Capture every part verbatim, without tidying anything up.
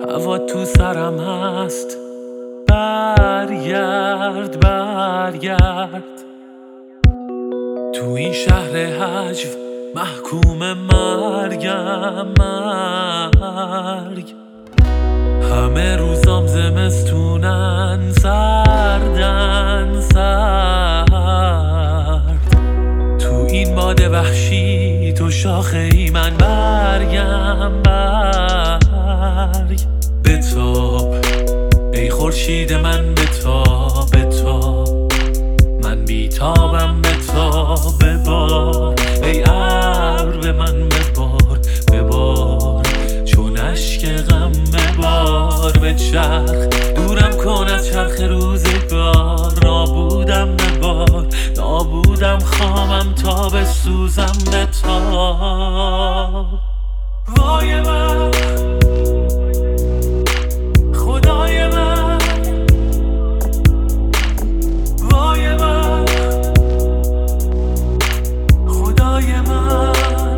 هوا تو سرم هست، برگرد برگرد. تو این شهر هجو محکوم مرگم مرگ. همه روزام زمستونن، سردن سرد. تو این باد وحشی تو شاخه ای من برگم برگ. بتاب ای خورشید من، بتاب بتاب، من بیتابم، بتاب ببار. ای ابر به من ببار ببار، چون اشک غم ببار. به چرخ دورم کن از چرخ روزگار، نابودم ببار نابودم، خامم تا بسوزم. بتاب وای من، خدای من، وای من، خدای من.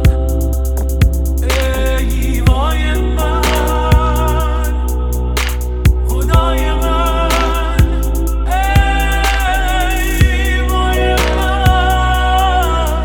ای وای من، خدای من. ای وای من،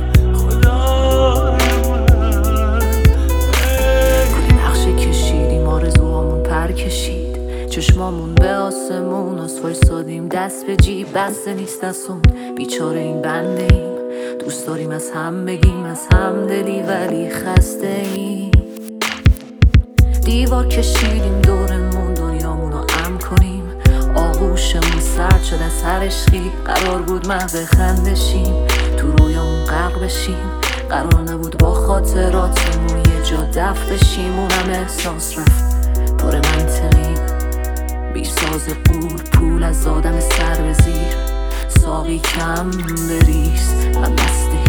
خدای من. کلی نقشه کشیدیم، آرزوهامون پر کشید، چشمامون به آسمون، از فرستادیم دست به جیب. بسته نیست از اون بیچاره این بنده ایم، دوست داریم از هم بگیم از هم دلی، ولی خسته ایم. دیوار کشیدیم دورمون، دنیامونو امن کنیم. آغوشمون سرد شد از هر عشقی، قرار بود محو خندشیم، تو رویامون غرق بشیم. قرار نبود با خاطراتمون یه جا دفن بشیم. اونم احساس رفت پر منطقیم، بی ساز قول پول از آدم سر به زیر. ساقی کم بریز و مستی